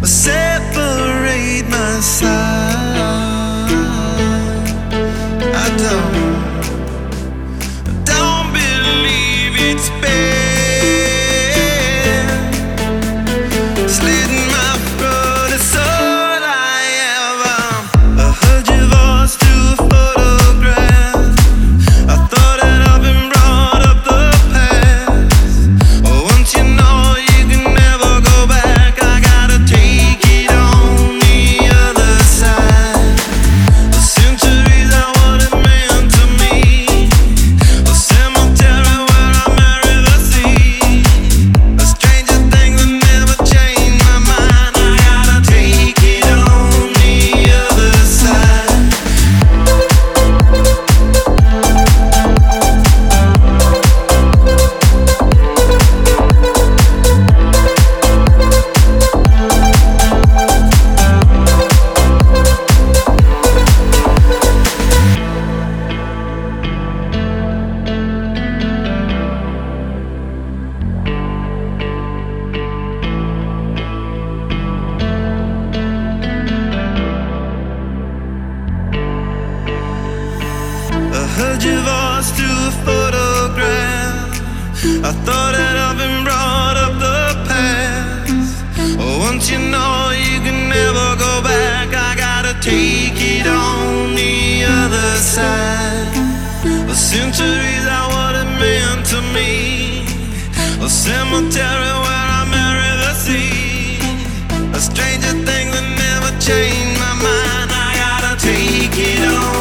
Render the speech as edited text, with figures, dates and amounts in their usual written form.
separate my side. I don't believe it's been slitting my throat. It's all I ever. I heard your voice through a photograph. I thought that I've been brought up the past. Oh, once you know you can never go back, I gotta take it on the other side. The centuries are what it meant to me. A cemetery where I marry the sea. A stranger thing that never changed my mind. I gotta take it on the other side. I heard your voice through a photograph. I thought that I've been brought up the past. Oh, once you know you can never go back, I gotta take it on the other side. The centuries are what it meant to me. A cemetery where I marry the sea. A stranger thing that never changed my mind. I gotta take it on